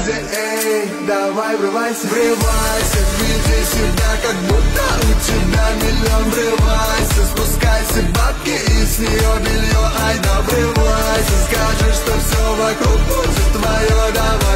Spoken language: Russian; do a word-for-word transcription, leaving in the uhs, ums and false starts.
бэби, эй, давай врывайся, врывайся, веди себя, как будто у тебя миллион. Врывайся, спускайся, бабки и с нее белье, ай да врывайся. Скажешь, что все вокруг будет твое, давай.